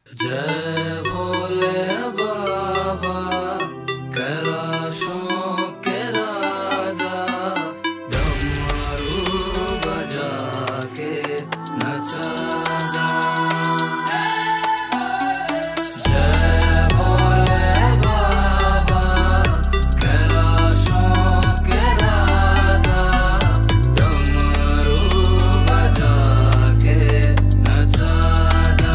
जय भोले बाबा कैलाशों के राजा, डमरू बजा के नचा जा। जय भोले बाबा कैलाशों के राजा, डमरू बजा के नचा जा।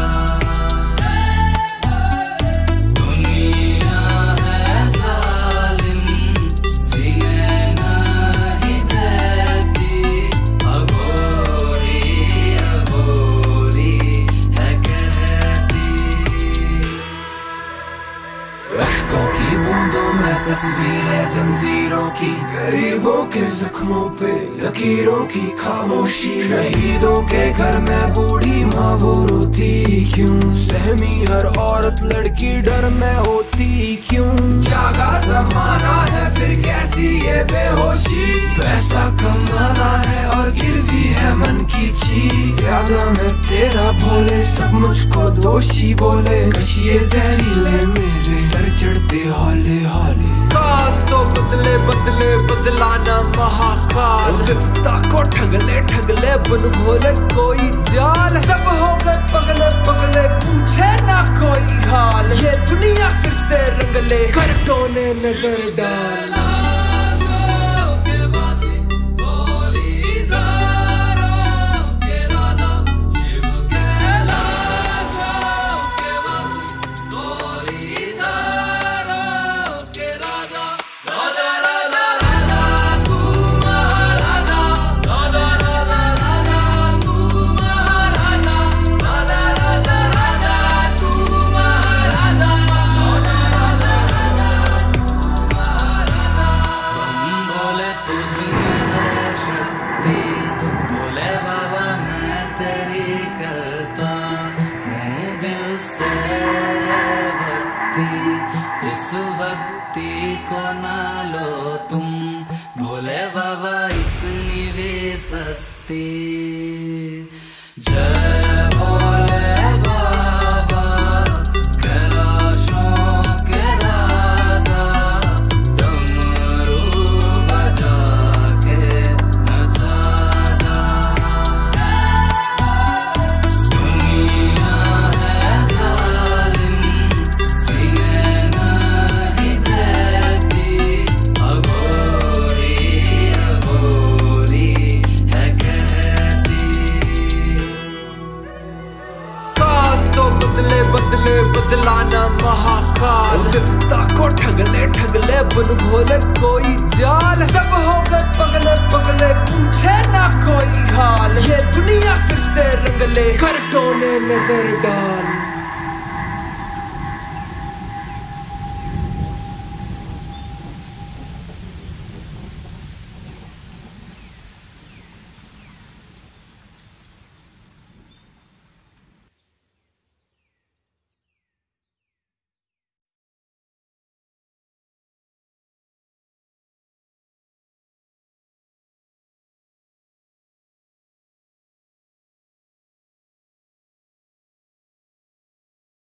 अश्कों की बूंदों में तस्वीरें जंजीरों की, गरीबों के जख्मों पे लकीरों की खामोशी। शहीदों के घर में बूढ़ी माँ वो रोती क्यों? सहमी हर औरत लड़की डर में होती क्यों? जागा जमाना है फिर कैसी ये बेहोशी? पैसा कमाना है और गिरवी है मन की चीज। ज्यादा मैं तेरा भोले सब मुझको दोषी बोले, कशिए जहरीले मेरे सर चढ़ते हाले हाले। काल तो बदले बदले बदलाना महाकाल, विपदा को ठगले ठगले बन भोले कोई जाल। सब हो गए पगले पगले पूछे ना कोई हाल, ये दुनिया फिर से रंगले करटों ने नजर डाल। भोले बाबा मैं तेरी करता हूँ दिल से भक्ति, इस भक्ति को ना लो तुम भोले बाबा इतनी भी सस्ती। जय भोले बाबा कैलाशों के राजा, डमरू बजा के नचा जा। दुनिया है जालिम सीने नहीं देती, अघोरी अघोरी है कहती। काल तो बदले बदले बदलाना महाकाल, विपदा को ठगले ठगले बन भोले कोई जाल। सब हो गए पगले पगले पूछे ना कोई हाल, ये दुनिया फिर से रंगले करटों ने नजर डाल।